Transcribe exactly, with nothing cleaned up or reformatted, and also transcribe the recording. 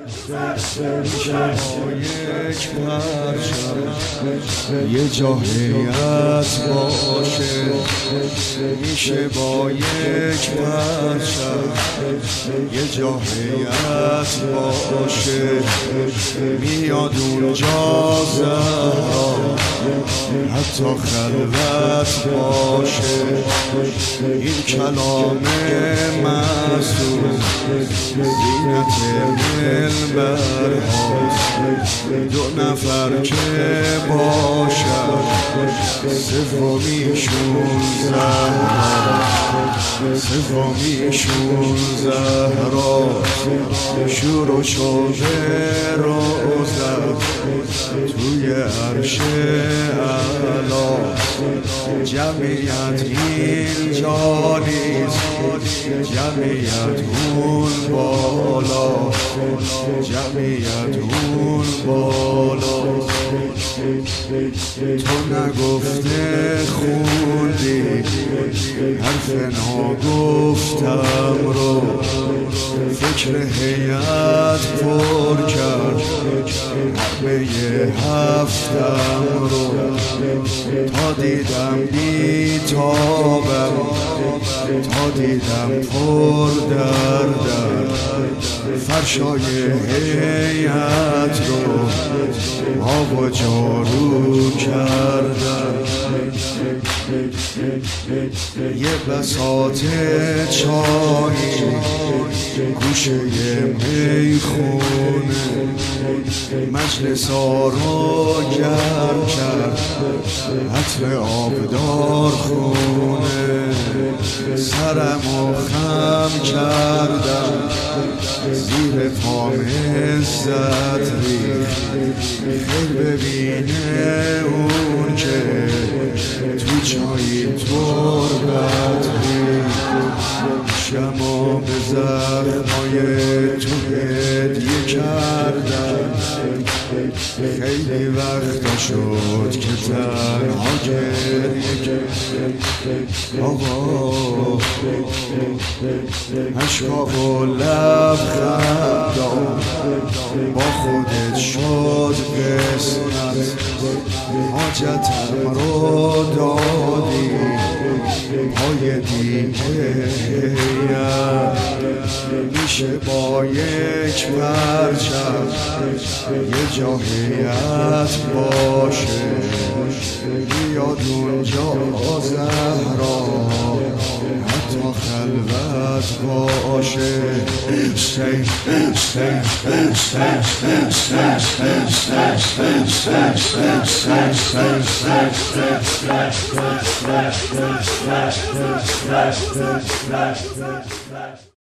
یک پرچم یه جا هیئت باشه، میشه با یک پرچم یه جا هیئت باشه. میاد اونجا زهرا حتی خلوت باشه. این کلام معصوم زینت منبر هاست. دو نفر که باشن سومیشون زهرا، سومیشون زهرا. شروع شده روزت توی عرش اعلا. جمعیت اینجا نیست، جمعیت اون بالا، جمعیت اون بالا. تو نگفته خوندی حرف ناگفتم رو، فکر هیئت پر کرد همه هفتم رو. تا دیدم بیتابم، تا دیدم پر دردم، فرشای هیئت رو آب و جارو کردم. یه بساط چایی گوشه میخونه، مجلسا رو گرم کرد عطر آبدار خونه. سرمو خم کردم زیر پام عزت ریخت. خیر ببینه اون که تو چایی تربت ریخت. شما به زخمای تو هدیه کردم. خیلی وقتا شد که تنها گریه کردم. آقا اشکا و لبخند با خودت شد قسمت. حاجتم رو دادی پای دیگه هیئت. میشه با یک پرچم یه جا هیئت باشه. بیاد اونجا زهرا حتی خلوت باشه. سی سی سی سی سی